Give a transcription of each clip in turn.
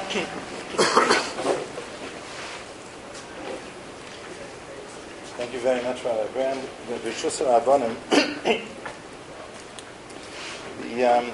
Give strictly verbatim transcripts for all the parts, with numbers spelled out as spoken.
Thank you very much, Rabbi Brand. The Rishus Rabbanim. The um,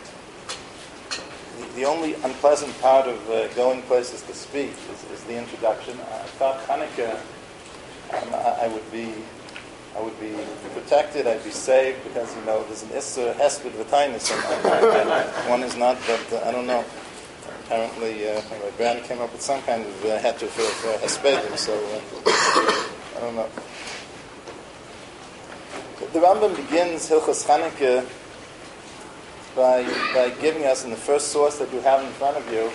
the, the only unpleasant part of uh, going places to speak is, is the introduction. I thought Hanukkah, um, I, I would be, I would be protected. I'd be saved because you know there's an Isser Hesped V'Tainus, and one is not. But uh, I don't know. Apparently, uh, Rabbi Brand came up with some kind of uh, heter for, for Hespedim, so uh, I don't know. The Rambam begins Hilchos Chanukah by by giving us in the first source that you have in front of you,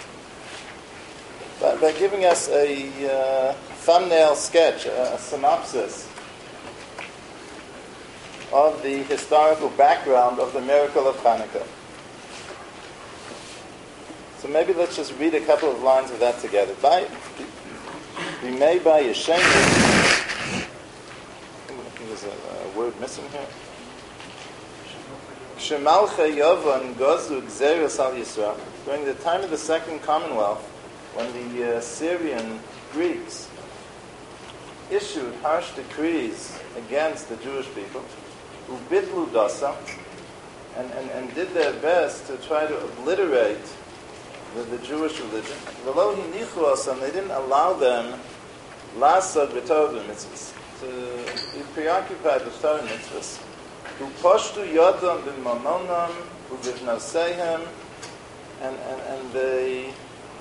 by, by giving us a uh, thumbnail sketch, a, a synopsis of the historical background of the miracle of Chanukah. So maybe let's just read a couple of lines of that together. By Bimei by Yeshayim. There's a, a word missing here. Shemalchei Yovan Gozu Gzeros al Yisrael. During the time of the Second Commonwealth, when the uh, Syrian Greeks issued harsh decrees against the Jewish people, who bitlu dasa, and, and, and did their best to try to obliterate the, the Jewish religion. V'lo hinichu osam, they didn't allow them lasod b'torah mitzvahs, to be preoccupied with Torah mitzvahs. Who poshtu yodam b'mamonam, who b'vnoseihem, and and and they,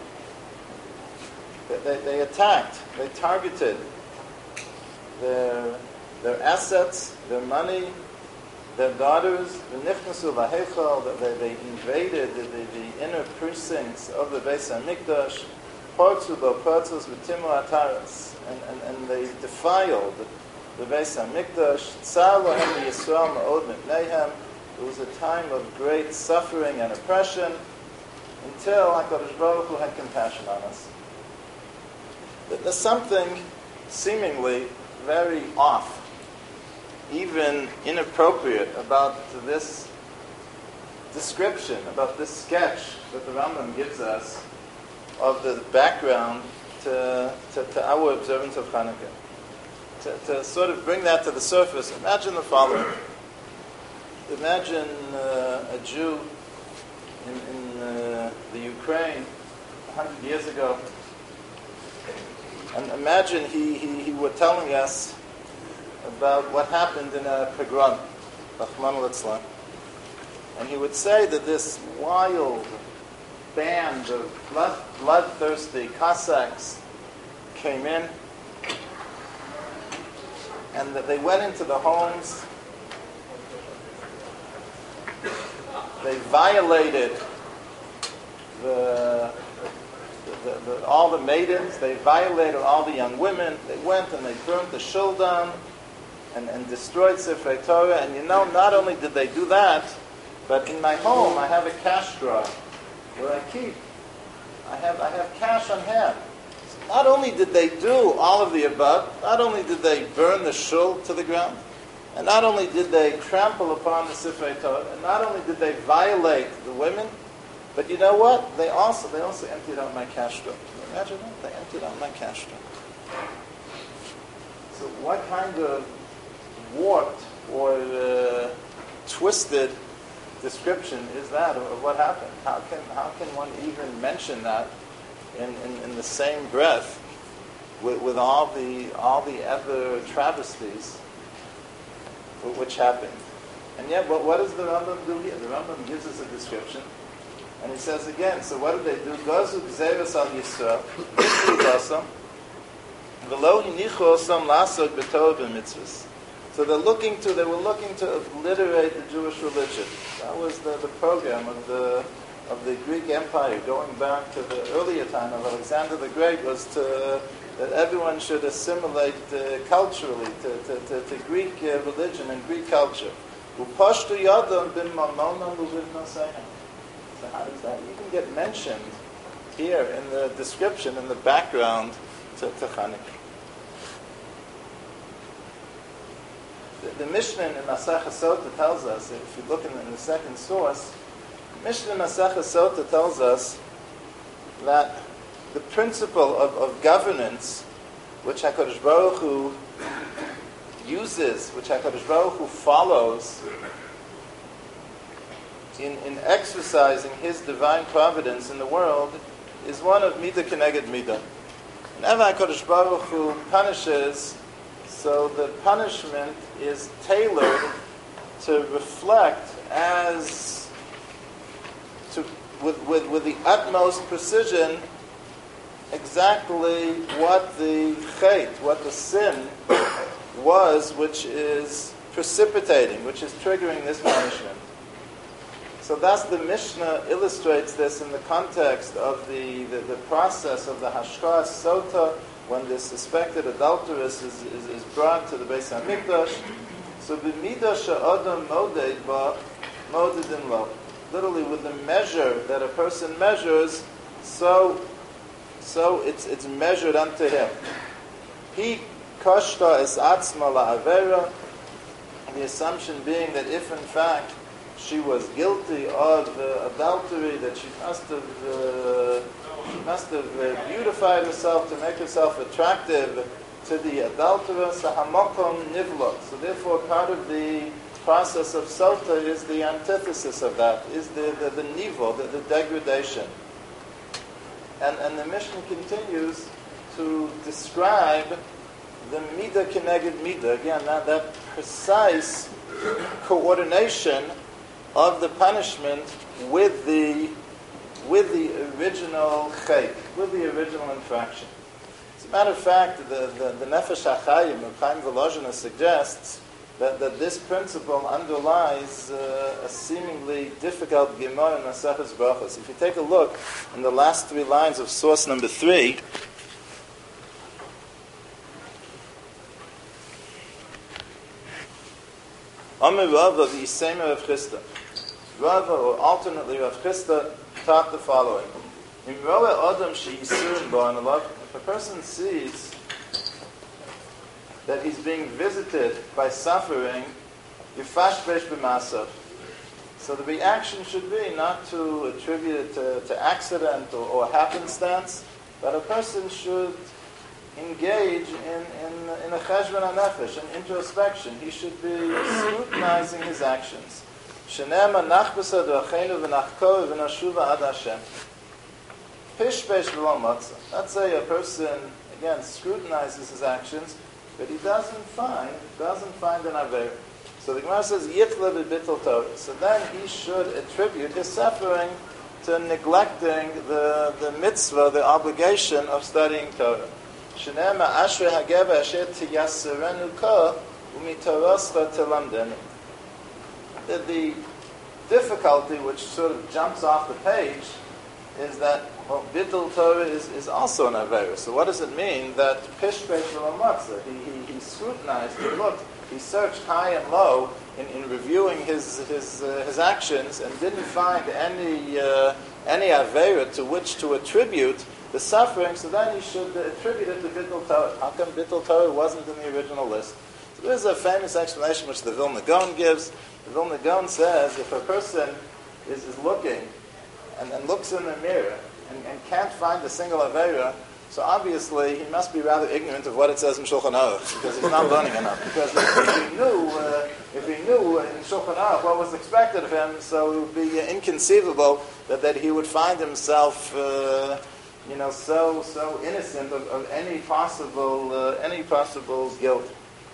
they they attacked, they targeted their their assets, their money, their daughters. V'nichnasu laheichal, that they, they invaded the, the, the inner precincts of the Beis Hamikdash. Portzu bo portzos v'timu ataras, and and and they defiled the Beis Hamikdash. Tzar lohem Yisrael ma'od mipneihem. It was a time of great suffering and oppression until HaKadosh Baruch Hu had compassion on us. There's something seemingly very off, even inappropriate, about this description, about this sketch that the Rambam gives us of the background to, to, to our observance of Hanukkah. To, to sort of bring that to the surface, imagine the following. Imagine uh, a Jew in, in uh, the Ukraine a hundred years ago. And imagine he, he, he were telling us about what happened in a pogrom, Rachmana litzlan. And he would say that this wild band of blood, bloodthirsty Cossacks came in, and that they went into the homes, they violated the, the, the, the, all the maidens, they violated all the young women, they went and they burnt the shul down and, and destroyed Sifrei Torah. And you know, not only did they do that, but in my home I have a cash drawer where I keep, I have, I have cash on hand. Not only did they do all of the above, not only did they burn the shul to the ground, and not only did they trample upon the Sifrei Torah, and not only did they violate the women, but you know what? They also they also emptied out my cash drawer. Can you imagine that? They emptied out my cash drawer. So what kind of warped or uh, twisted description is that of, of what happened? How can how can one even mention that in, in, in the same breath with, with all the all the other travesties which happened? And yet, what, what does the Rambam do here? The Rambam gives us a description, and he says again, so what did they do? Gozu gzeros al Yisrael, v'lo hinichu osam lasod b'torah b'mitzvahs. So they're looking to, they were looking to obliterate the Jewish religion. That was the, the program of the of the Greek Empire, going back to the earlier time of Alexander the Great, was to that everyone should assimilate uh, culturally to, to, to, to Greek uh, religion and Greek culture. So how does that even get mentioned here in the description, in the background to, to Chanukah? The, the Mishnah in Masechah Sota tells us, if you look in the, in the second source, Mishnah in Masechah Sota tells us that the principle of, of governance, which HaKadosh Baruch Hu uses, which HaKadosh Baruch Hu follows in, in exercising His divine providence in the world, is one of midah keneged midah. Whenever HaKadosh Baruch Hu punishes, so the punishment is tailored to reflect as to with, with, with the utmost precision exactly what the chait, what the sin was, which is precipitating, which is triggering this punishment. So thus the Mishnah illustrates this in the context of the, the, the process of the Hashkas Sota, when the suspected adulteress is, is, is brought to the Beis HaMikdash. So b'midah she'adam moded ba modedin lo. Literally, with the measure that a person measures, so so it's it's measured unto him. He kashta es atzma la'avera. The assumption being that if in fact she was guilty of uh, adultery, that she must have uh, she must have uh, beautified herself to make herself attractive to the adulteress, hamakom nivlot. So therefore, part of the process of sota is the antithesis of that, is the the, the nivel, the, the degradation. And and the Mishnah continues to describe the midah keneged midah. Again, that, that precise coordination of the punishment with the with the original chait, with the original infraction. As a matter of fact, the, the, the Nefesh HaChaim of Chaim Volozhiner suggests that, that this principle underlies uh, a seemingly difficult Gemara in Maseches Brachos. If you take a look in the last three lines of source number three, Amir Rava the Yisemer of Chisda. Rava, or alternately Rav Chisda, taught the following. In Roe Adam she'yisurin ba'analav, if a person sees that he's being visited by suffering, yifash besh b'masav. So the reaction should be not to attribute it to, to accident or, or happenstance, but a person should engage in, in, in a cheshbon hanefesh, an introspection. He should be scrutinizing his actions. Shenema nachbesa d'achenu v'nachkor v'nashuva ad Hashem. Pishpesh v'lo matzah. Let's say a person, again, scrutinizes his actions, but he doesn't find, doesn't find an aver. So the Gemara says, Yitla b'bittul Torah. So then he should attribute his suffering to neglecting the, the mitzvah, the obligation of studying Torah. Shenema asher hageva asher tiyasserenu ka umitoroscha telamdenu. The, the difficulty which sort of jumps off the page is that, well, Bidul Torah is, is also an Avera. So what does it mean that Pishpesh V'Lamatzah, he, he, he scrutinized, he looked, he searched high and low in, in reviewing his his uh, his actions and didn't find any uh, any Avera to which to attribute the suffering, so then he should attribute it to Bidul Torah. How come Bidul Torah wasn't in the original list? So there's a famous explanation which the Vilna Gaon gives. The Vilna Gaon says if a person is, is looking and, and looks in the mirror and, and can't find a single Avera, so obviously he must be rather ignorant of what it says in Shulchan Aruch, because he's not learning enough. Because if he knew, uh, if he knew in Shulchan Aruch what was expected of him, so it would be uh, inconceivable that, that he would find himself, uh, you know, so so innocent of, of any possible uh, any possible guilt.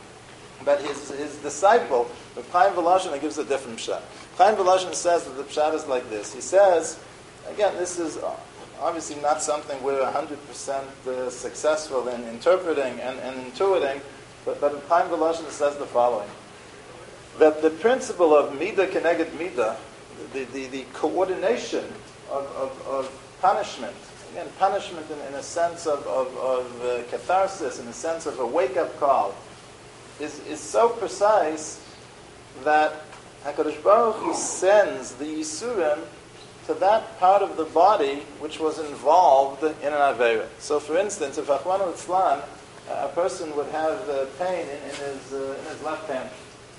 But his his disciple, the Chaim Volozhiner, gives a different pshat. Chaim Volozhiner says that the pshat is like this. He says, again, this is obviously not something we're one hundred percent uh, successful in interpreting and, and intuiting, but, but Chaim Volozhiner says the following, that the principle of midah keneged midah, the, the, the coordination of, of, of punishment, again, punishment in, in a sense of, of, of uh, catharsis, in a sense of a wake-up call, is, is so precise that HaKadosh Baruch Hu sends the Yisurim to that part of the body which was involved in an Aveira. So for instance, if Achmanu Litzlan, a person would have uh, pain in, in, his, uh, in his left hand.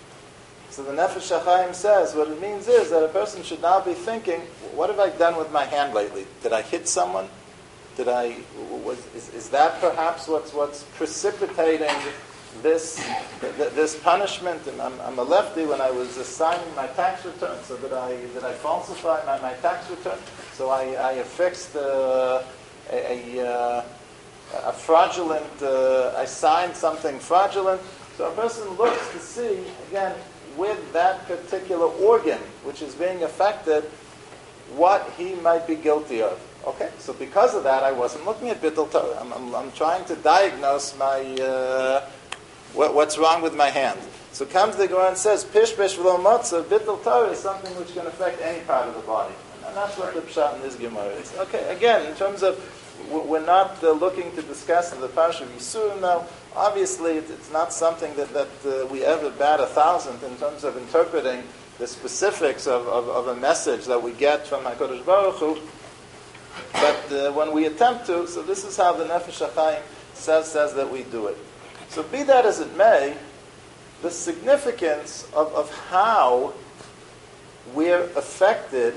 So the Nefesh HaChaim says, what it means is that a person should now be thinking, what have I done with my hand lately? Did I hit someone? Did I was is, is that perhaps what's what's precipitating this th- this punishment? And I'm, I'm a lefty. When I was assigning my tax return, so did I did I falsify my, my tax return? So I, I affixed uh, a, a, uh, a fraudulent. Uh, I signed something fraudulent. So a person looks to see again with that particular organ which is being affected what he might be guilty of. Okay, so because of that, I wasn't looking at Bittul Torah. I'm, I'm, I'm trying to diagnose my uh, what, what's wrong with my hand. So comes the Gemara and says, Pish Pish V'lo Motzah, Bittul Torah is something which can affect any part of the body. And that's what the Pshat in this Gemara is. Okay, again, in terms of, we're not uh, looking to discuss in the Parsha of Yisurim now. Obviously, it, it's not something that, that uh, we ever bat a thousand in terms of interpreting the specifics of, of, of a message that we get from HaKadosh Baruch Hu. But uh, when we attempt to, so this is how the Nefesh HaChaim says, says that we do it. So be that as it may, the significance of, of how we're affected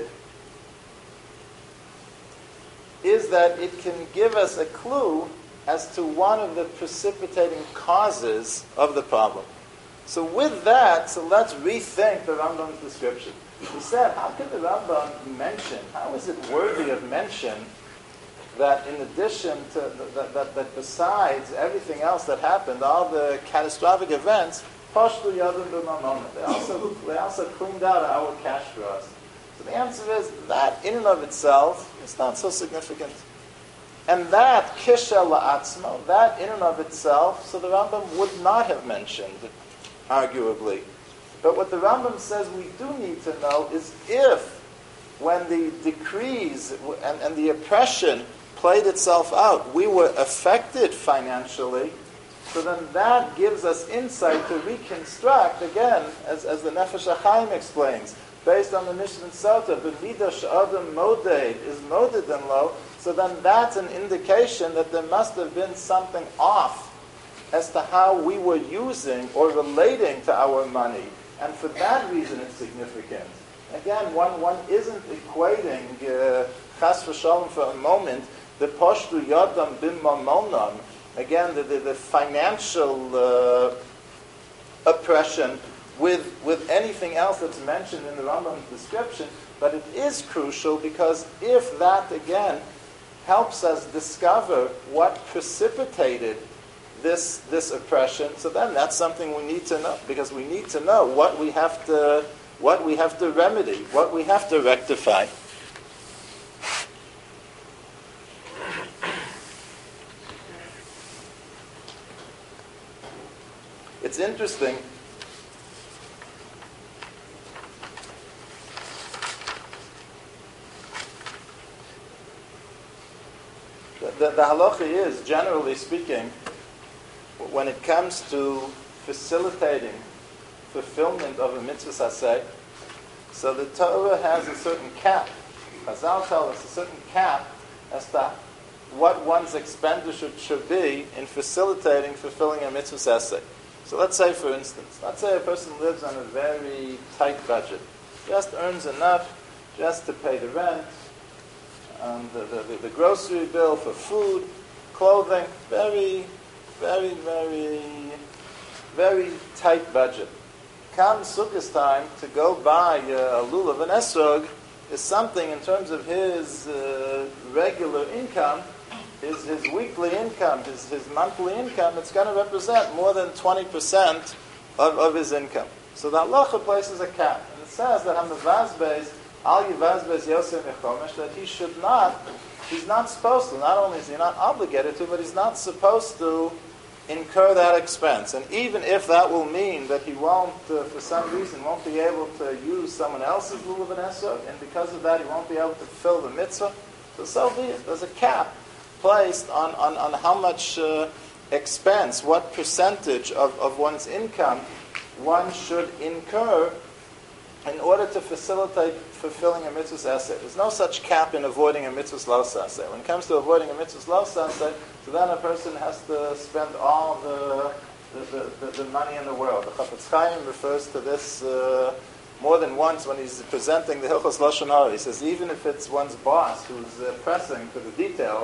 is that it can give us a clue as to one of the precipitating causes of the problem. So with that, so let's rethink the Rambam's description. He said, how can the Rambam mention, how is it worthy of mention that in addition to, that, that, that besides everything else that happened, all the catastrophic events, Pashtu Yadim B'Mamona, they also, they also cleaned out our cash for us. So the answer is, that in and of itself is not so significant. And that, Kisha La'atzmo, that in and of itself, so the Rambam would not have mentioned, arguably. But what the Rambam says we do need to know is if, when the decrees and, and the oppression played itself out, we were affected financially, so then that gives us insight to reconstruct, again, as, as the Nefesh HaChaim explains, based on the Mishnah Sota, B'midah she'adam moded is moded and low, so then that's an indication that there must have been something off as to how we were using or relating to our money. And for that reason it's significant. Again, one, one isn't equating uh, chas v'shalom for a moment the poshtu yadam bim mamonam, again, the, the, the financial uh, oppression with, with anything else that's mentioned in the Rambam's description, but it is crucial because if that, again, helps us discover what precipitated this this oppression, so then that's something we need to know, because we need to know what we have to what we have to remedy, what we have to rectify. It's interesting. The, the, the halacha is, generally speaking, when it comes to facilitating fulfillment of a mitzvah aseh, so the Torah has a certain cap. Chazal tell us a certain cap as to what one's expenditure should be in facilitating fulfilling a mitzvah aseh. So let's say, for instance, let's say a person lives on a very tight budget, just earns enough just to pay the rent, um, the, the, the grocery bill for food, clothing, very Very, very, very tight budget. Comes Sukkot time to go buy uh, a lulav and esrog is something in terms of his uh, regular income, his, his weekly income, his, his monthly income, it's going to represent more than twenty percent of, of his income. So the halacha places a cap. And it says that Hamavazbez, Al Yivazbez Yosef Yechomesh, that he should not, he's not supposed to, not only is he not obligated to, but he's not supposed to incur that expense. And even if that will mean that he won't, uh, for some reason, won't be able to use someone else's lulav and esrog, and because of that he won't be able to fulfill the mitzvah, so so be it. There's a cap placed on, on, on how much uh, expense, what percentage of, of one's income one should incur in order to facilitate fulfilling a mitzvah aseh. There's no such cap in avoiding a mitzvah lo aseh. When it comes to avoiding a mitzvah lo aseh, so then a person has to spend all the the, the, the money in the world. The Chafetz Chaim refers to this uh, more than once when he's presenting the Hilchos Lashon Hara. He says even if it's one's boss who's uh, pressing for the details,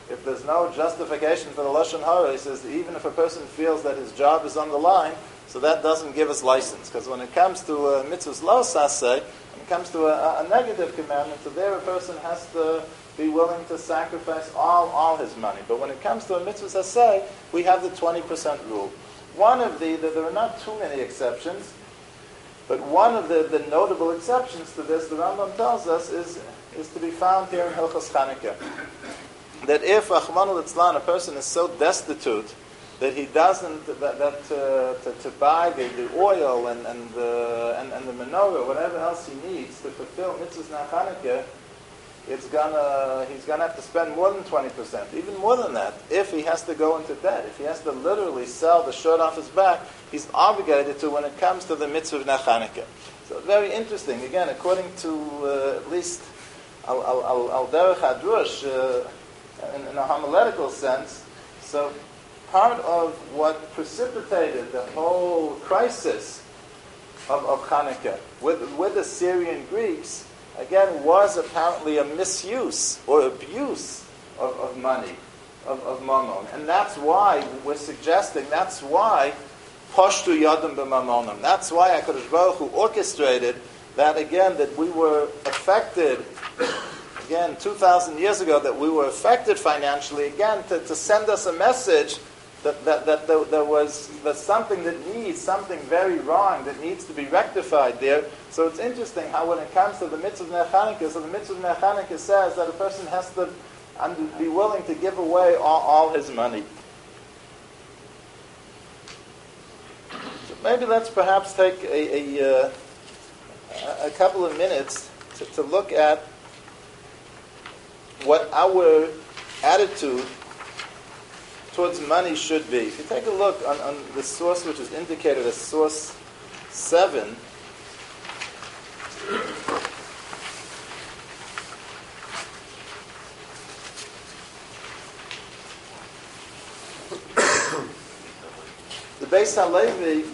if there's no justification for the Lashon Hara, he says even if a person feels that his job is on the line, so that doesn't give us license. Because when it comes to uh, mitzvahs lo saseh, when it comes to a, a negative commandment, so there a person has to be willing to sacrifice all, all his money. But when it comes to a mitzvah saseh, we have the twenty percent rule. One of the, the, there are not too many exceptions, but one of the, the notable exceptions to this, the Rambam tells us, is, is to be found here in Hilchos Chanukah. That if, Achmanu Litzlan, a person is so destitute that he doesn't, that, that uh, to, to buy the, the oil and, and, the, and, and the menorah, whatever else he needs to fulfill mitzvahs na Chanukah, it's gonna, he's going to have to spend more than twenty percent, even more than that, if he has to go into debt. If he has to literally sell the shirt off his back, he's obligated to when it comes to the mitzvah of Chanukah. So very interesting. Again, according to uh, at least Al, Al, Al, Al Derech HaDrush, uh, in, in a homiletical sense, so part of what precipitated the whole crisis of, of Chanukah with, with the Syrian Greeks, again, was apparently a misuse or abuse of, of money, of, of mammon. And that's why we're suggesting, that's why Pashtu Yadam b'mamonim. That's why HaKadosh Baruch Hu orchestrated that, again, that we were affected, again, two thousand years ago, that we were affected financially, again, to, to send us a message that, that, that there, there was there's something that needs, something very wrong that needs to be rectified there. So it's interesting how when it comes to the mitzvah of Ner Chanukah, so the mitzvah of Ner Chanukah says that a person has to be willing to give away all, all his money. So maybe let's perhaps take a, a, uh, a couple of minutes to, to look at what our attitude towards money should be. If you take a look on, on the source which is indicated as source seven, the Beis HaLevi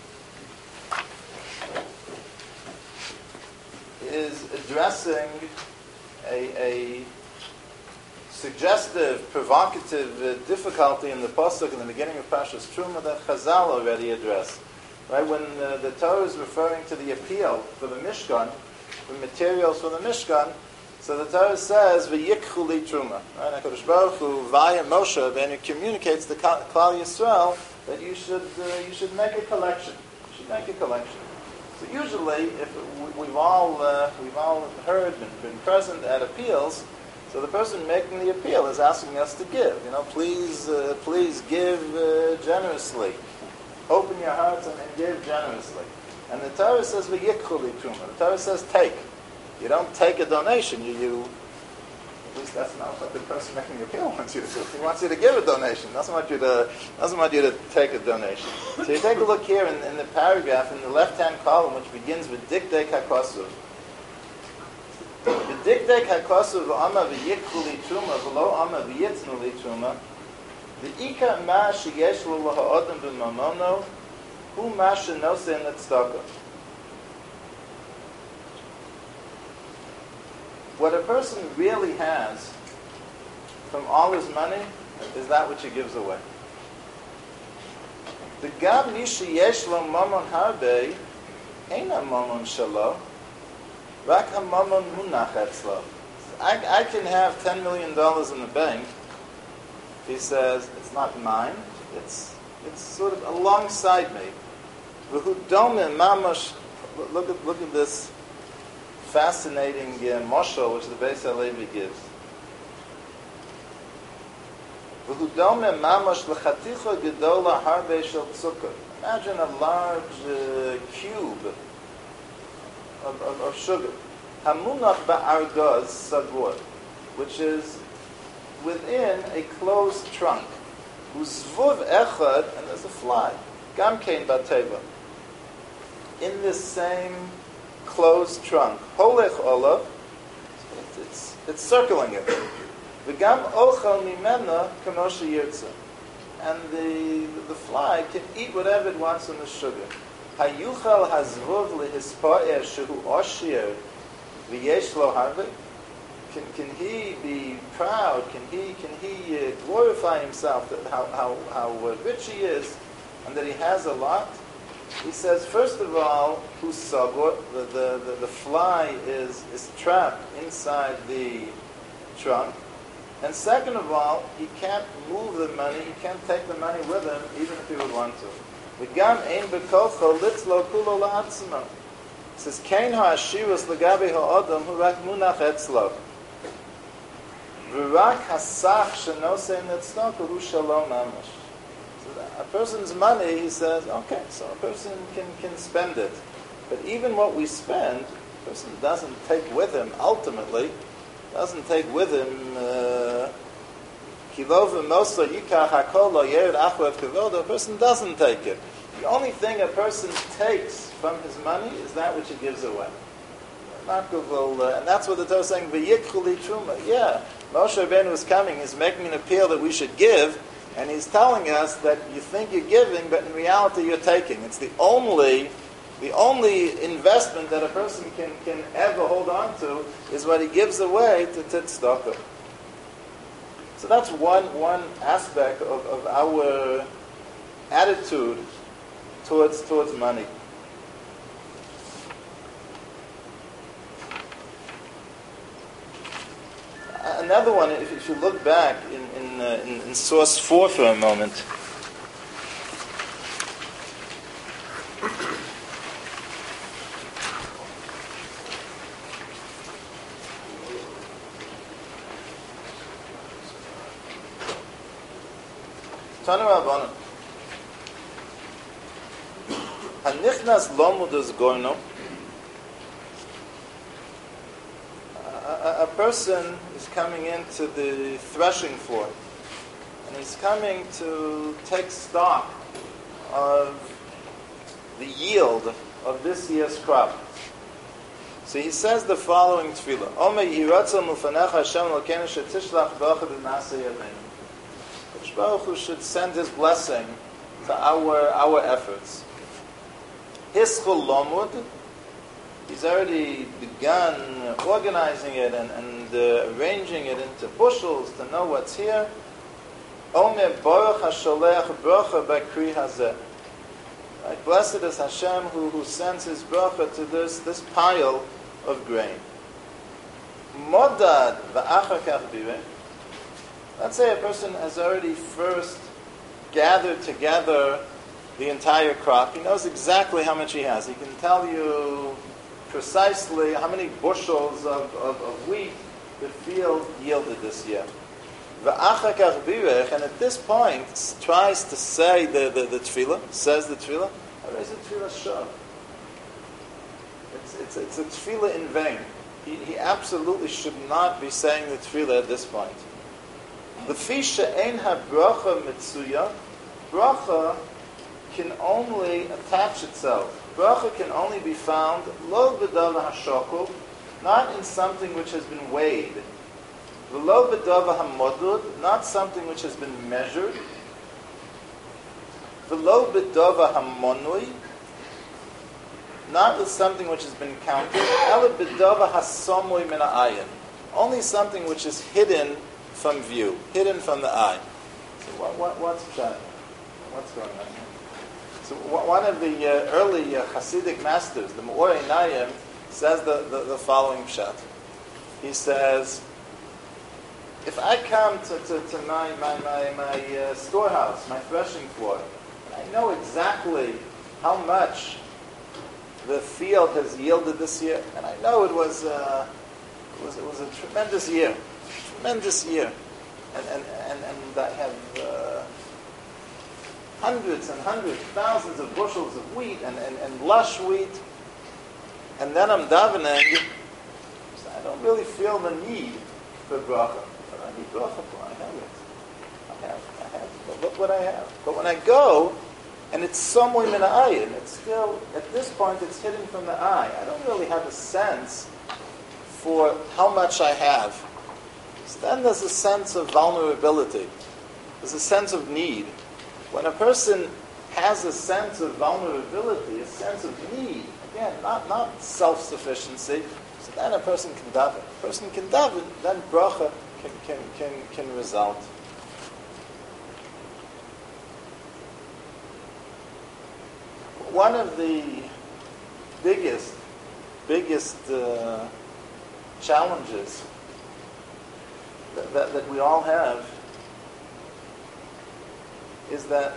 is addressing a, a suggestive, provocative uh, difficulty in the pasuk in the beginning of Parshas Truma that Chazal already addressed. Right, when uh, the Torah is referring to the appeal for the Mishkan, the materials for the Mishkan, so the Torah says v'yikchu li truma. Right, HaKadosh Baruch Hu via Moshe, and it communicates to Klal Yisrael that you should uh, you should make a collection. You should make a collection. So usually, if we've all uh, we've all heard and been present at appeals. So the person making the appeal is asking us to give. You know, please, uh, please give uh, generously. Open your hearts and, and give generously. And the Torah says v'yikchu li truma. The Torah says take. You don't take a donation. You, you, at least that's not what the person making the appeal wants you to do. He wants you to give a donation. Doesn't want you to doesn't want you to take a donation. So you take a look here in, in the paragraph in the left-hand column, which begins with dikdek hakasuv. The dikdek hakasuv v'ama v'yikchu li truma v'lo ama v'yitznu li truma. The ika ma sheyesh lo ha'odem b'mamono hu ma shenose in tzedakah. What a person really has from all his money is that which he gives away. The gam mi sheyesh lo mamon harbe eina mamon shalo rak ha-mamon munach etzlo. I, I can have ten million dollars in the bank. He says, it's not mine, it's it's sort of alongside me. Look at, look at this fascinating uh, moshel which the Beis HaLevi gives. Imagine a large uh, cube of, of, of sugar. Hamunach ba'argaz sabur, which is within a closed trunk. Uzvuv echad, and there's a fly. Gamkein bateva. In this same closed trunk. Holech olav, it's it's circling it. V'gam ochel mimena kamosha yirtza. And the the fly can eat whatever it wants in the sugar. Hayuchal hazvuv lehispa'er shehu oshir v'yesh lo harve. can, can he be proud? Can he can he uh, glorify himself that how how how uh, rich he is, and that he has a lot? He says, first of all, who's sagor? The, the the the fly is is trapped inside the trunk, and second of all, he can't move the money. He can't take the money with him, even if he would want to. V'gam ein bekocho litzlo kulo la'atzmo. It says, Kein ha'ashirus legabi ha'odom hu rak munach etzlo. V'rak hasach shenosei netznoku hu shalom mamash. So a person's money, he says, okay, so a person can, can spend it. But even what we spend, a person doesn't take with him, ultimately, doesn't take with him, Kilov v'moso yikach hakol lo yered achvat kevodo, a person doesn't take it. The only thing a person takes from his money is that which he gives away. Not guvul, uh, and that's what the Torah is saying, v'yikchu li truma. Yeah, Moshe Rabbeinu is coming, he's making an appeal that we should give, and he's telling us that you think you're giving, but in reality you're taking. It's the only the only investment that a person can, can ever hold on to is what he gives away to tzedakah. So that's one one aspect of, of our attitude towards towards money. Another one, if, if you look back in in, uh, in in source four for a moment. Tanu Rabbanan. Hanichnas lomudus goyno. A person is coming into the threshing floor, and he's coming to take stock of the yield of this year's crop. So he says the following tefillah: Omer yiratzal mufanecha Hashem Elokeinu shetishlach b'achad b'masei yadeinu. Baruch Hu should send His blessing to our our efforts. Hischul lomud, he's already begun organizing it and, and uh, arranging it into bushels to know what's here. Omer baruch hasholech bracha b'kri hazeh. Right? Blessed is Hashem who, who sends His bracha to this, this pile of grain. Modad v'achar kach bireh. Let's say a person has already first gathered together the entire crop. He knows exactly how much he has. He can tell you precisely how many bushels of, of, of wheat the field yielded this year. And at this point, tries to say the, the, the tefillah, says the tefillah, how is the tefillah sure? It's, it's, it's a tefillah in vain. He, he absolutely should not be saying the tefillah at this point. The fisha ein ha-bracha mitzuya. Bracha can only attach itself. Bracha can only be found lo b'dava hashokul, not in something which has been weighed. V'lo b'dava hamodud, not something which has been measured. V'lo b'dava hamonui, not with something which has been counted. Ela b'dava hasamui min ha'ayin, only something which is hidden from view, hidden from the eye. So what, what, what's that? What's going on here? So one of the uh, early uh, Hasidic masters, the Me'or Einayim, says the, the, the following pshat. He says, if I come to, to, to my, my, my, my uh, storehouse, my threshing floor, and I know exactly how much the field has yielded this year, and I know it was, uh, it was, it was a tremendous year. Tremendous year, and and and, and I have uh, hundreds and hundreds, thousands of bushels of wheat and, and, and lush wheat, and then I'm davening. So I don't really feel the need for bracha, but I need bracha for. I have it. I have. I have. But look what I have. But when I go, and it's somewhere in the eye, it's still at this point it's hidden from the eye. I don't really have a sense for how much I have. So then there's a sense of vulnerability. There's a sense of need. When a person has a sense of vulnerability, a sense of need, again, not, not self-sufficiency, So then a person can daven. A person can daven, then bracha can, can, can, can result. One of the biggest, biggest uh, challenges that, that, that we all have is that,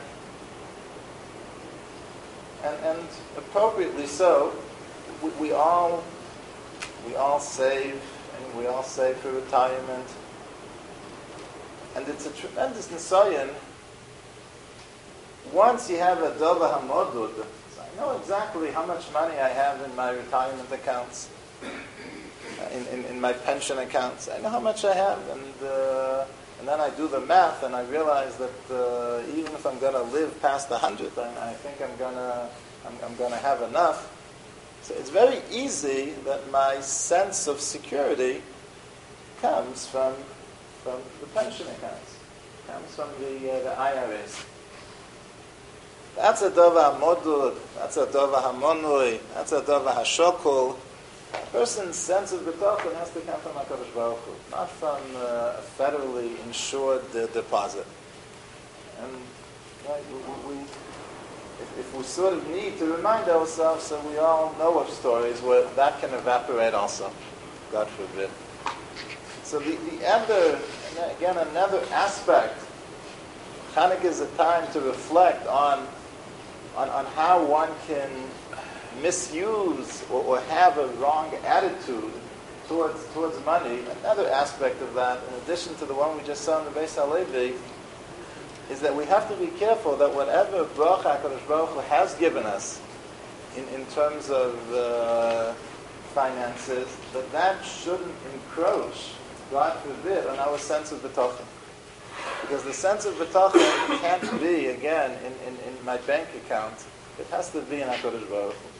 and, and appropriately so, we, we all we all save, and we all save for retirement, and it's a tremendous nisayon. Once you have a dova hamodud, so I know exactly how much money I have in my retirement accounts, in, in, in my pension accounts. I know how much I have, and uh, and then I do the math, and I realize that uh, even if I'm going to live past a hundred, I, I think I'm going to I'm, I'm going to have enough. So it's very easy that my sense of security comes from from the pension accounts, comes from the uh, the I R As. That's a dova hamodud, that's a dova hamonui, that's a dova hashokul. A person's sense of bitachon has to come from HaKadosh Baruch Hu, not from uh, a federally insured uh, deposit. And right, we, we, if, if we sort of need to remind ourselves, so we all know of stories where that can evaporate also, God forbid. So the, the other, again, another aspect, Chanukah is a time to reflect on, on, on how one can misuse or, or have a wrong attitude towards towards money. Another aspect of that, in addition to the one we just saw in the Beis HaLevi, is that we have to be careful that whatever bracha HaKadosh Baruch Hu has given us in, in terms of uh, finances, that that shouldn't encroach, God forbid, on our sense of bitachon. Because the sense of bitachon can't be, again, in, in, in my bank account. It has to be in HaKadosh Baruch Hu.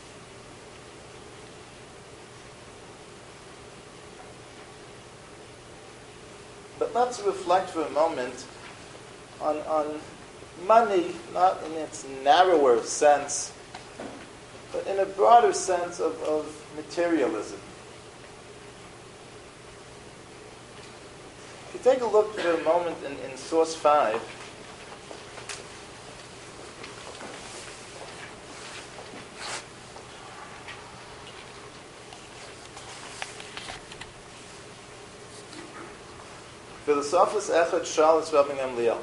But let's reflect for a moment on, on money, not in its narrower sense, but in a broader sense of, of materialism. If you take a look for a moment in, in source five, Philosophus Echad Shalos Rabbi Gamliel.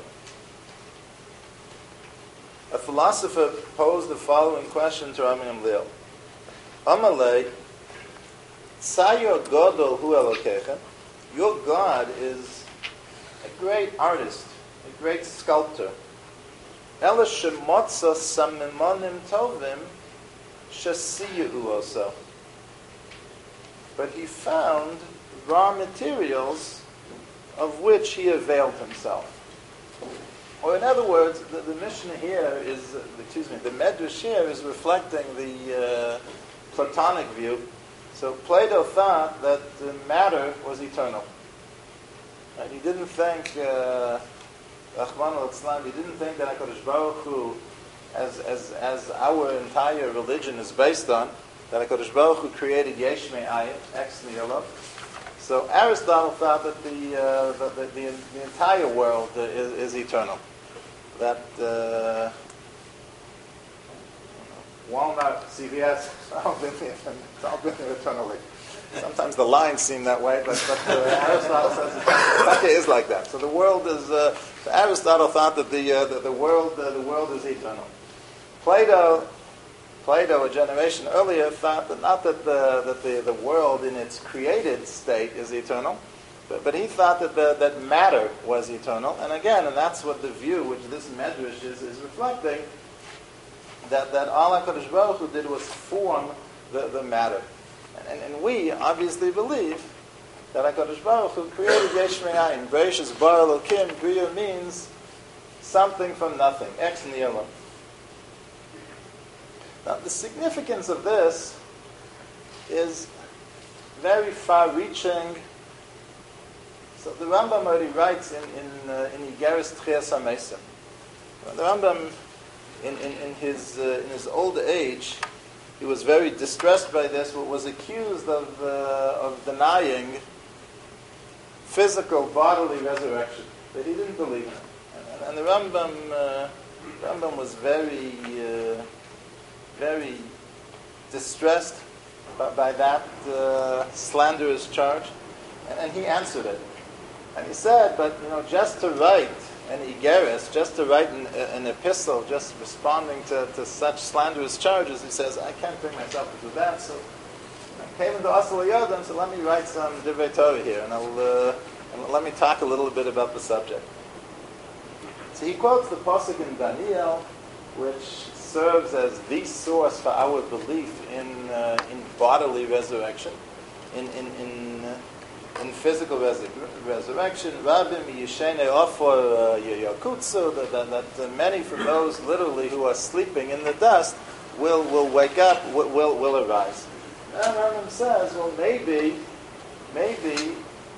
A philosopher posed the following question to Rabbi Gamliel: Amalei, Tzayor Godol Hu Elokecha. Your God is a great artist, a great sculptor. Ela shemotza samimonim tovim shasiyu also. But he found raw materials of which he availed himself. Or in other words, the, the Mishnah here is, uh, excuse me, the Medrash here is reflecting the uh, Platonic view. So Plato thought that the matter was eternal. Right? He didn't think, uh, Rahman al-Islam, he didn't think that HaKadosh Baruch Hu, as, as, as our entire religion is based on, that HaKadosh Baruch Hu created Yesh Me'ayin, ex nihilo. So Aristotle thought that the uh, the, the, the, the entire world uh, is, is eternal. That uh, Walmart, C V S, all been there, it's all been there eternally. Sometimes the lines seem that way, but, but uh, Aristotle says it is like that. So the world is. Uh, so Aristotle thought that the uh, the, the world uh, the world is eternal. Plato. Plato, a generation earlier, thought that not that the that the, the world in its created state is eternal, but, but he thought that the, that matter was eternal. And again, and that's what the view which this Medrash is, is reflecting, that, that all HaKadosh Baruch Hu did was form the, the matter. And, and we obviously believe that HaKadosh Baruch Hu created Yesh Me'ayin. Bereishis bara Elokim, Bria means something from nothing, ex nihilo. Now, the significance of this is very far-reaching. So the Rambam already writes in in uh, in Igeres Tchias HaMesim. The Rambam, in in, in his uh, in his old age, he was very distressed by this, but was accused of, uh, of denying physical bodily resurrection, that he didn't believe in it. And, and the Rambam, uh, Rambam was very, uh, very distressed by, by that uh, slanderous charge, and, and he answered it. And he said, but you know, just to write an Igeris, just to write an, an epistle, just responding to, to such slanderous charges, he says, I can't bring myself to do that, so I came into Asal Yodim, so let me write some Divrei Torah here, and I'll uh, and let me talk a little bit about the subject. So he quotes the Pasuk in Daniel, which serves as the source for our belief in uh, in bodily resurrection, in in in, uh, in physical resur- resurrection. Rabim Yishene Ofor Yakutsu, that that uh, many from those literally who are sleeping in the dust will will wake up, will will, will arise. And Rambam says, well, maybe, maybe.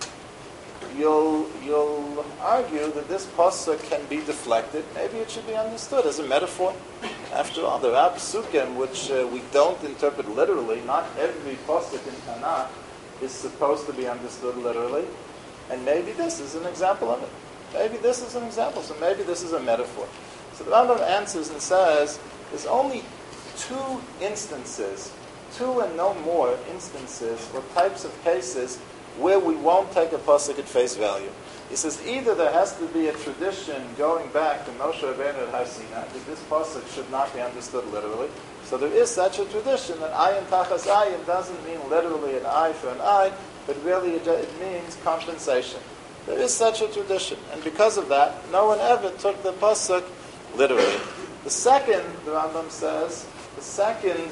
You'll you'll argue that this pasuk can be deflected. Maybe it should be understood as a metaphor. After all, there are psukim which uh, we don't interpret literally. Not every pasuk in Tanakh is supposed to be understood literally, and maybe this is an example of it. Maybe this is an example. So maybe this is a metaphor. So the Rambam answers and says, there's only two instances, two and no more instances or types of cases where we won't take a pasuk at face value. He says either there has to be a tradition going back to Moshe Rabbeinu at Har Sinai that this pasuk should not be understood literally. So there is such a tradition that ayin tachas ayin doesn't mean literally an eye for an eye, but really it, it means compensation. There is such a tradition, and because of that, no one ever took the pasuk literally. The second, the Rambam says, the second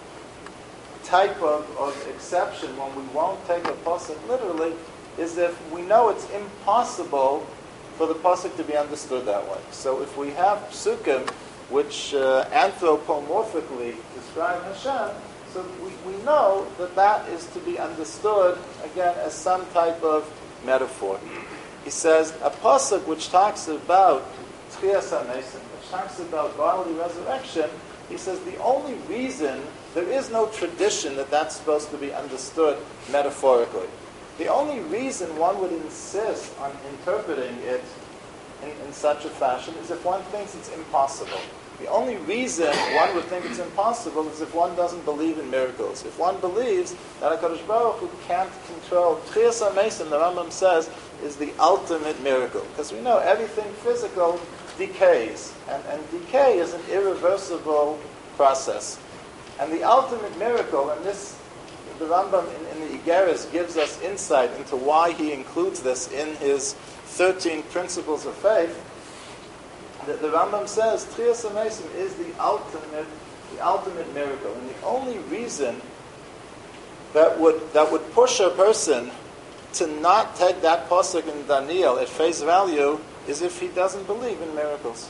type of, of exception when we won't take a pasuk literally is if we know it's impossible for the pasuk to be understood that way. So if we have psukim which uh, anthropomorphically describe Hashem, so we, we know that that is to be understood again as some type of metaphor. He says a pasuk which talks about Tchias HaMesim, which talks about bodily resurrection, he says the only reason there is no tradition that that's supposed to be understood metaphorically. The only reason one would insist on interpreting it in, in such a fashion is if one thinks it's impossible. The only reason one would think it's impossible is if one doesn't believe in miracles. If one believes that HaKadosh Baruch Hu can't control, Tchias HaMesim, the Rambam says, is the ultimate miracle. Because we know everything physical decays, and, and decay is an irreversible process. And the ultimate miracle, and this, the Rambam in, in the Igeris gives us insight into why he includes this in his thirteen principles of faith. The, the Rambam says Tchias HaMesim is the ultimate, the ultimate miracle, and the only reason that would that would push a person to not take that pasuk in Daniel at face value is if he doesn't believe in miracles.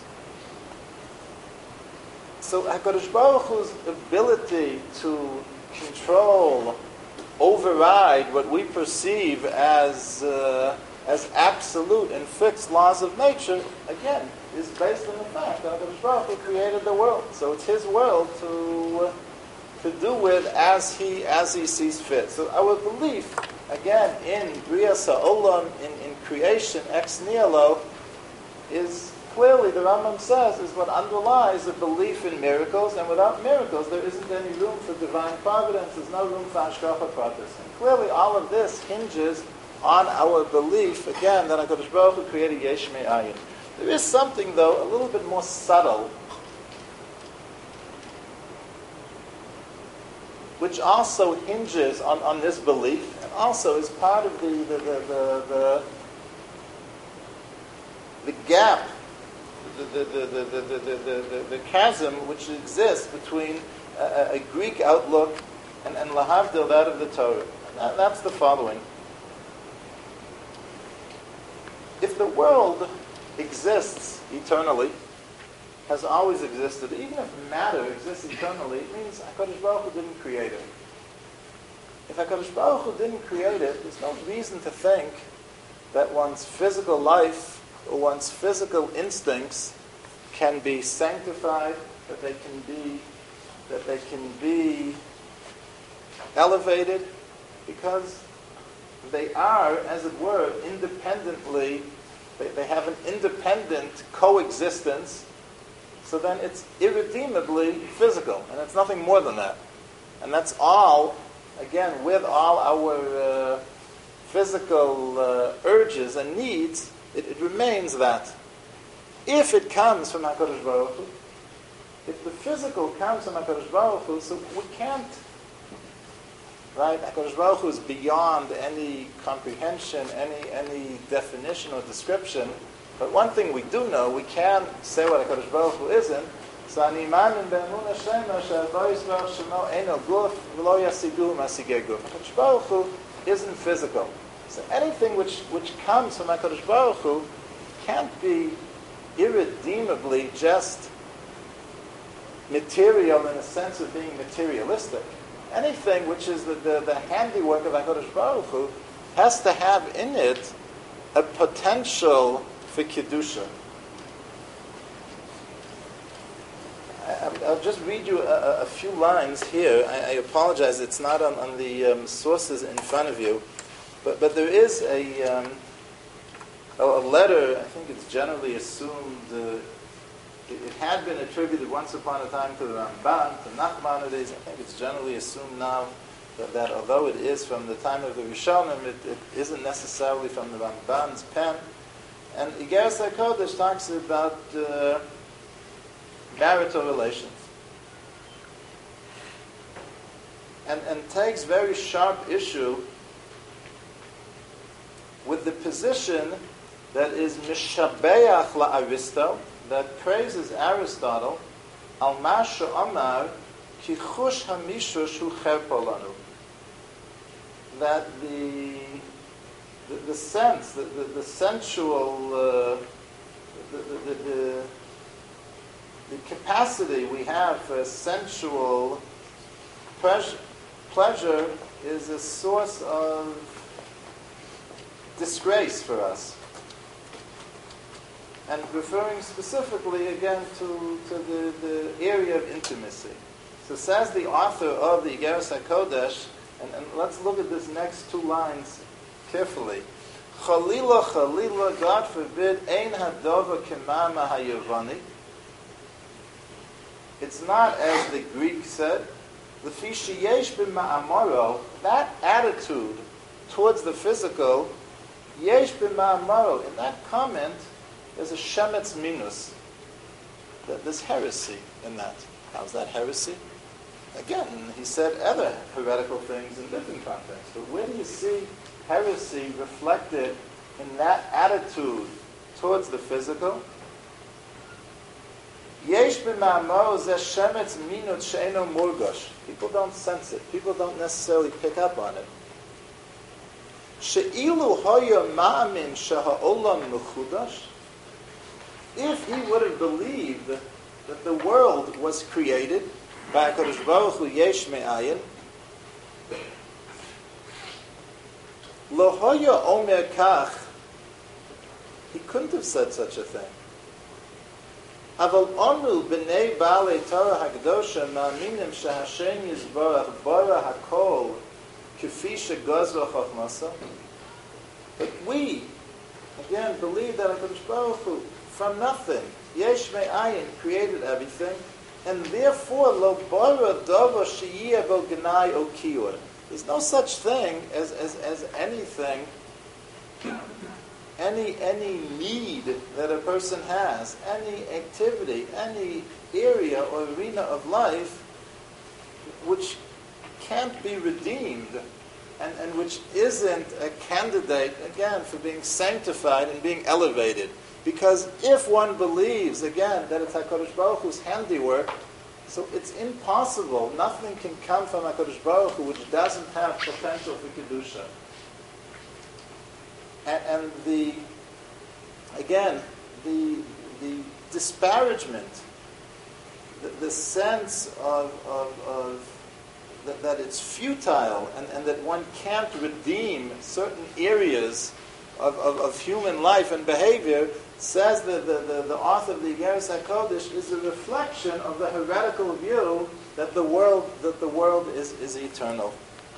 So HaKadosh Baruch Hu's ability to control, override what we perceive as uh, as absolute and fixed laws of nature, again, is based on the fact that HaKadosh Baruch Hu created the world. So it's His world to to do with as He as He sees fit. So our belief, again, in Brias HaOlam, in, in creation ex nihilo, is clearly, the Rambam says, is what underlies a belief in miracles, and without miracles there isn't any room for divine providence, there's no room for Hashgacha Pratis. And clearly all of this hinges on our belief, again, that HaKadosh Baruch Hu created Yesh Me'ayin. There is something, though, a little bit more subtle, which also hinges on, on this belief, and also is part of the the, the, the, the, the gap, The, the, the, the, the, the, the, the chasm which exists between a, a Greek outlook and, and lahavdil, that of the Torah. That, that's the following. If the world exists eternally, has always existed, even if matter exists eternally, it means HaKadosh Baruch Hu didn't create it. If HaKadosh Baruch Hu didn't create it, there's no reason to think that one's physical life or one's physical instincts can be sanctified, that they can be that they can be elevated because they are, as it were, independently, they, they have an independent coexistence, so then it's irredeemably physical, and it's nothing more than that. And that's all, again, with all our uh, physical uh, urges and needs, it, it remains that. If it comes from HaKadosh Baruch Hu, if the physical comes from HaKadosh Baruch Hu, so we can't, right? HaKadosh Baruch Hu is beyond any comprehension, any any definition or description. But one thing we do know, we can say what HaKadosh Baruch Hu isn't. So ani mamin be'emunah shema she'elo yisbarach shemo eino guf v'lo yasigu masigei guf. HaKadosh Baruch Hu isn't physical. So anything which, which comes from HaKadosh Baruch Hu can't be irredeemably just material in the sense of being materialistic. Anything which is the, the, the handiwork of HaKadosh Baruch Hu has to have in it a potential for Kedusha. I, I'll just read you a, a few lines here. I, I apologize, it's not on, on the um, sources in front of you, but, but there is a, um, a, a letter, I think it's generally assumed, uh, it, it had been attributed once upon a time to the Ramban, to Nachmanides. I think it's generally assumed now that, that although it is from the time of the Rishonim, it, it isn't necessarily from the Ramban's pen. And Igeres HaKodesh talks about uh, marital relations. And, and takes very sharp issue with the position that is Mishabeach la'Aristo, that praises Aristotle, al masha amar ki chush hamishush hu cherpo lanu. That the The, the sense, the, the, the sensual, uh, the, the, the, the capacity we have for sensual pleasure, pleasure is a source of disgrace for us. And referring specifically again to, to the, the area of intimacy. So says the author of the Igeres HaKodesh, and, and let's look at this next two lines carefully. Chalila, Chalila, God forbid, ein hadova kemama hayavani. It's not as the Greek said. L'fi sheyesh b'ma'amaro, that attitude towards the physical, yesh b'ma'amaro. In that comment, there's a shemetz minus. There's heresy in that. How's that heresy? Again, he said other heretical things in different contexts. But where do you see heresy reflected in that attitude towards the physical? Yesh b'ma'amaro zeh shemetz minut she'eno murgosh. People don't sense it. People don't necessarily pick up on it. She'ilu hoya ma'amin sheha'olam mechudash. If he would have believed that the world was created by HaKadosh Baruch Hu yesh me'ayin, lo hoya omer kach, he couldn't have said such a thing. Aval onu b'nei ba'alei Torah ha'kedosha ma'aminim shehashem yizborach bara hakol k'fi shegozra chachmasa. But we, again, believe that HaKadosh Baruch Hu, from nothing, yesh me'ayin, created everything, and therefore lo bara dava sheyiyeh bo gnai o kiyur. There's no such thing as, as, as anything, any any need that a person has, any activity, any area or arena of life which can't be redeemed and, and which isn't a candidate, again, for being sanctified and being elevated. Because if one believes, again, that it's HaKadosh Baruch Hu's handiwork, so it's impossible. Nothing can come from HaKadosh Baruch Hu which doesn't have potential for Kedusha. And, and the, again, the the disparagement, the, the sense of, of, of that, that it's futile and, and that one can't redeem certain areas of, of, of human life and behavior, says that the, the, the author of the Igeres HaKodesh, is a reflection of the heretical view that the world that the world is, is eternal.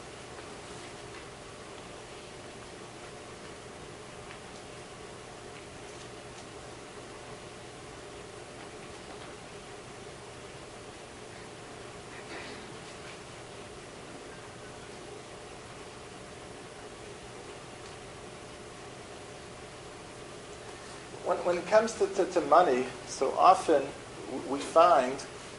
When, when it comes to, to, to money, so often we find,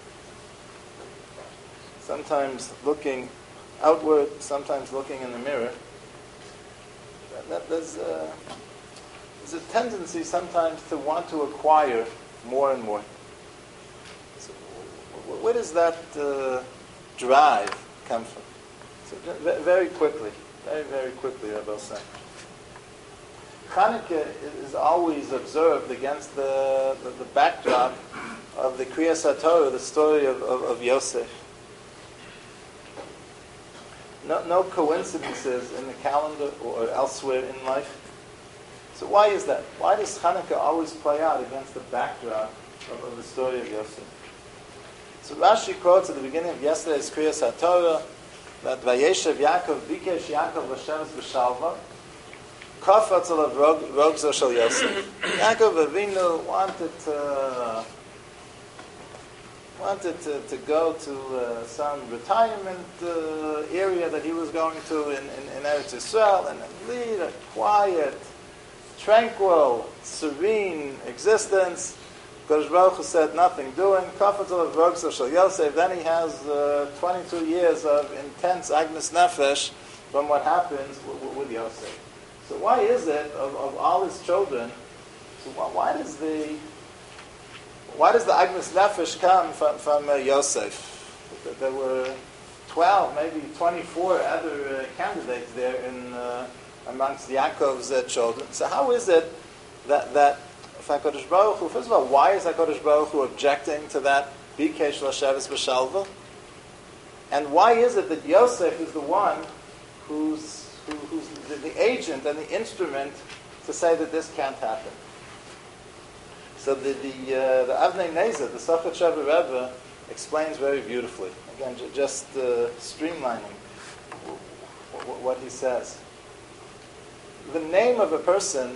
sometimes looking outward, sometimes looking in the mirror, that, that there's, a, there's a tendency sometimes to want to acquire more and more. So where does that uh, drive come from? So very quickly, very, very quickly, I will say. Chanukah is always observed against the, the, the backdrop of the Kriyas HaTorah, the story of, of, of Yosef. No, no coincidences in the calendar or elsewhere in life. So why is that? Why does Chanukah always play out against the backdrop of, of the story of Yosef? So Rashi quotes at the beginning of yesterday's Kriyas HaTorah that Vayeshev Yaakov Bikesh Yaakov Hashemes B'Shalva Kafatz alav rogzo shel Yosef. Yaakov Avinu wanted to, wanted to, to go to uh, some retirement uh, area that he was going to in, in, in Eretz Yisrael and lead a quiet, tranquil, serene existence. Kodesh Baruch Hu said nothing doing. Kafatz alav rogzo shel Yosef. Then he has uh, twenty-two years of intense Agnes Nefesh from what happens with, with Yosef. So why is it of, of all his children? So why, why does the why does the Agnes Nefesh come from, from uh, Yosef? There were twelve, maybe twenty-four other uh, candidates there in uh, amongst Yaakov's uh, children. So how is it that that Hakadosh Baruch Hu? First of all, why is Hakadosh Baruch Hu objecting to that Bikesh Lasheves B'Shalva? And why is it that Yosef is the one who's Who, who's the, the agent and the instrument to say that this can't happen? So the the, uh, the Avnei Nezer, the Sochet Sheva Rebbe, explains very beautifully. Again, j- just uh, streamlining w- w- what he says. The name of a person,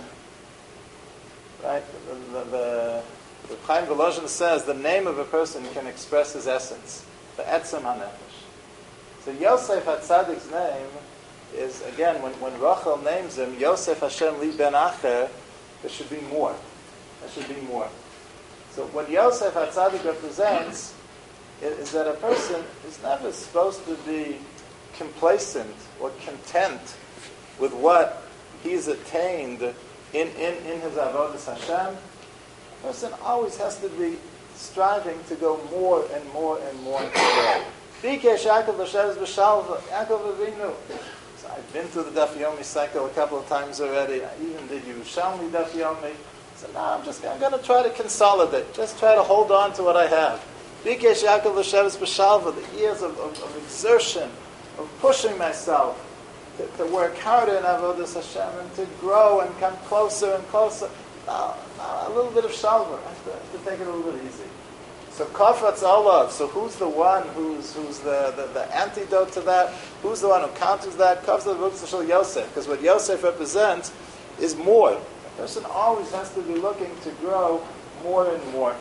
right? The the, the, the Chaim Volozhin says the name of a person can express his essence. The Etzem HaNefesh. So Yosef HaTzadik's name is, again, when, when Rachel names him, Yosef Hashem Li Ben Acher, there should be more. There should be more. So what Yosef HaTzadik represents is, is that a person is never supposed to be complacent or content with what he's attained in, in, in his Avodas Hashem. A person always has to be striving to go more and more and more. Bikesh Yaakov Hashem B'Shalva, Yaakov Avinu. I've been to the Daf Yomi cycle a couple of times already. I even did Yerushalmi Daf Yomi. So now I'm just I'm going to try to consolidate. Just try to hold on to what I have. Bikesh Yaakov L'Sheves B'Shalva, the years of, of, of exertion, of pushing myself to, to work harder in Avodas Hashem and to grow and come closer and closer. Now, now a little bit of shalva. I have to, I have to take it a little bit easy. So Kafatz Olav, so who's the one who's who's the, the, the antidote to that? Who's the one who counters that? Kafatz Olav Yosef, because what Yosef represents is more. A person always has to be looking to grow more and more.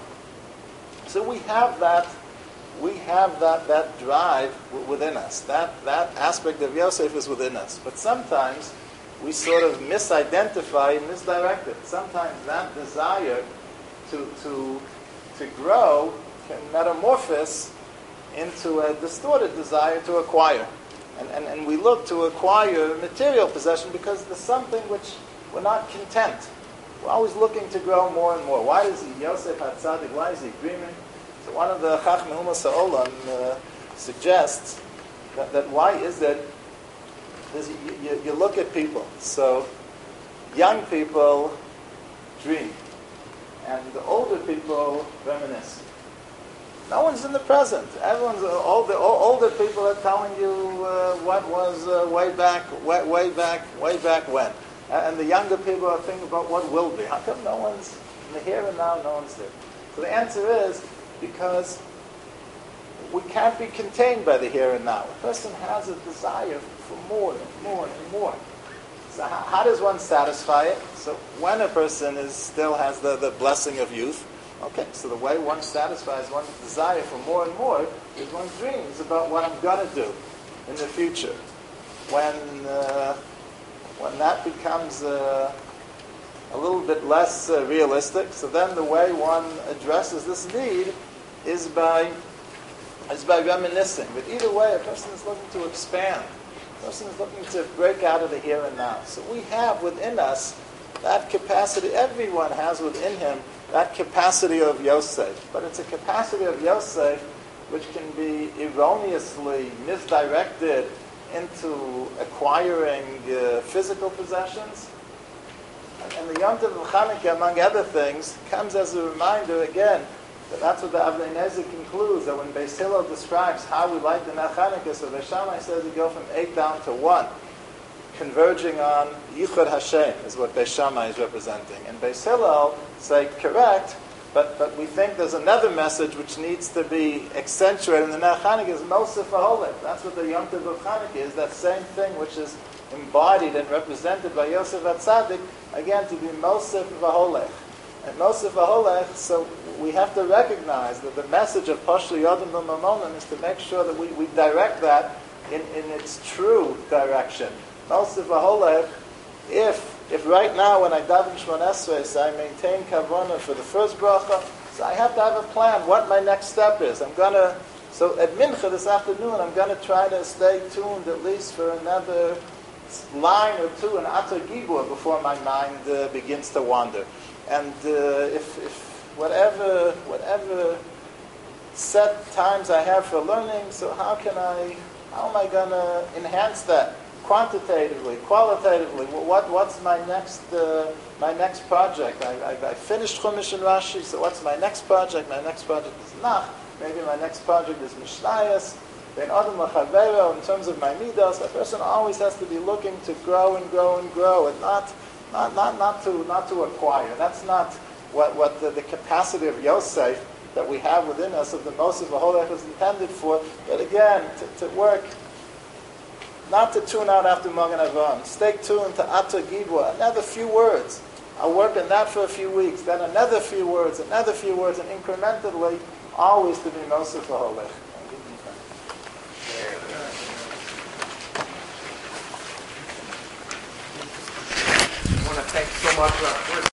So we have that, we have that that drive w- within us. That that aspect of Yosef is within us. But sometimes we sort of misidentify and misdirect it. Sometimes that desire to to to grow can metamorphose into a distorted desire to acquire. And, and, and we look to acquire material possession because there's something which we're not content. We're always looking to grow more and more. Why is he Yosef HaTzadik? Why is he dreaming? So one of the Chachmei Umas HaOlam uh, suggests that, that why is it is you, you, you look at people. So young people dream. And the older people reminisce. No one's in the present. Everyone's all the all, older people are telling you uh, what was uh, way back, way, way back, way back when, and the younger people are thinking about what will be. How come no one's in the here and now? No one's there. So the answer is because we can't be contained by the here and now. A person has a desire for more and more and more. So how, how does one satisfy it? So when a person is still has the, the blessing of youth, okay, so the way one satisfies one's desire for more and more is one dreams about what I'm going to do in the future. When uh, when that becomes uh, a little bit less uh, realistic, so then the way one addresses this need is by is by reminiscing. But either way, a person is looking to expand. A person is looking to break out of the here and now. So we have within us that capacity. Everyone has within him that capacity of Yosef. But it's a capacity of Yosef which can be erroneously misdirected into acquiring uh, physical possessions. And the Yom Tov of Chanukah, among other things, comes as a reminder again that that's what the Avnei Nezik concludes, that when Beis Hillel describes how we like the Ner Chanukah, so Beis Shammai says we go from eight down to one, converging on Yichud Hashem is what Beis Shammai is representing. And Beis Hillel say correct, but but we think there's another message which needs to be accentuated in the Ner Chanukah is Mosif V'Holech. That's what the Yom Tov of Chanukah is, that same thing which is embodied and represented by Yosef HaTzadik, again to be Mosif V'Holech. And Mosif V'Holech, so we have to recognize that the message of Pashtu Yodim V'Mamonim is to make sure that we, we direct that in, in its true direction. Mosif V'Holech, if if right now when I daven Shmon Esrei, I maintain Kavanah for the first bracha, so I have to have a plan what my next step is. I'm going to, so at Mincha this afternoon, I'm going to try to stay tuned at least for another line or two in Atar Gibur before my mind uh, begins to wander. And uh, if, if whatever whatever set times I have for learning, so how can I, how am I going to enhance that quantitatively, qualitatively? What what's my next uh, my next project? I, I, I finished Chumash and Rashi, so what's my next project? My next project is Nach. Maybe my next project is Mishnayos. In Adam L'Chavero, in terms of my midos, a person always has to be looking to grow and grow and grow, and not not not, not to not to acquire. That's not what what the, the capacity of Yosef that we have within us of the Mosif V'Holech is intended for. But again, to, to work, not to tune out after Magen Avraham. Stay tuned to Atar Gibur, another few words. I'll work on that for a few weeks, then another few words, another few words, and incrementally, always to be Mosif V'Holech. I want to thank so much. Uh,